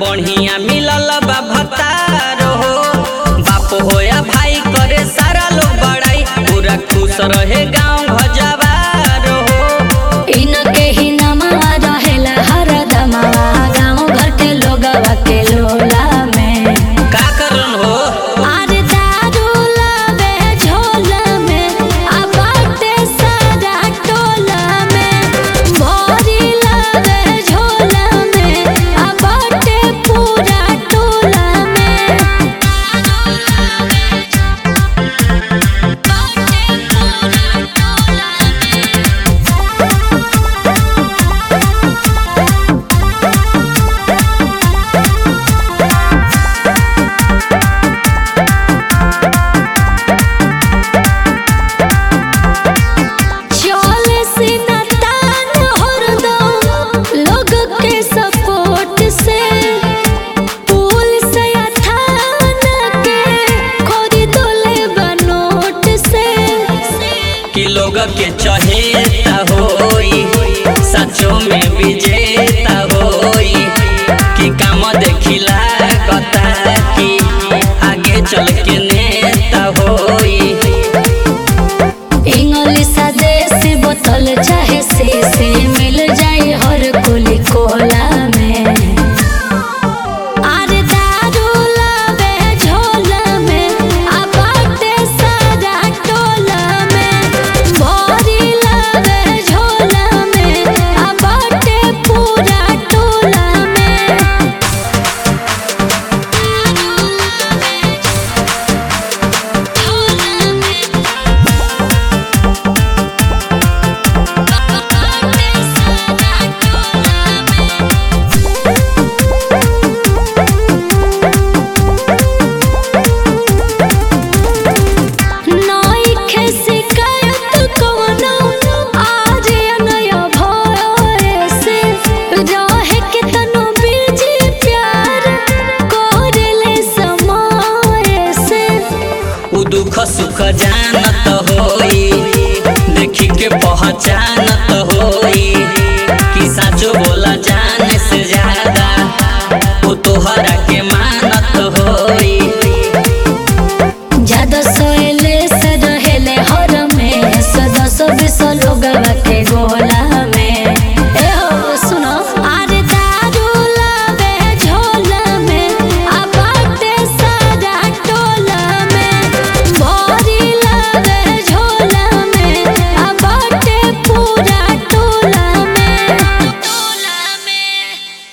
बढ़िया मिलल बा भतार हो। बाप हो या भाई करे सारा लोग बड़ाई, पूरा खुश रहे गाँव भजवार हो। इनके ही नमवा रहेला हरदमवा, गाँव घर के लोगवा के लोला में का करन हो। अरे दारू लावे झोला में, आ बाटे सारा टोला में। भोरी लावे झोला में, आ बाटे पूरा टोला में। बाटे पूरा टोला चले से न तान हरदम लोग के सपोर्ट से। पुलिस या थाना के खरीदले बनोट से। कि लोग के चहेता होई, सचो में विजेता होई। कि काम देखिला कता कि आगे चल के नेता होई। इंग्लिश देसी बोतल चाहे शीशी, मिल जाई हर कुली कोला में। अरे दारू लावे झोला में, आ बाटे सारा टोला में। भोरी लावे झोला में, आ बाटे पूरा टोला में। दारू लावे झोला में, बाटे सारा टोला में। नइखे शिकायत कवनो आज नया भोरे से। रहे के तनो बीजी प्यार करले समय से। उ दुख सुख जानत होई, देखी के पहचान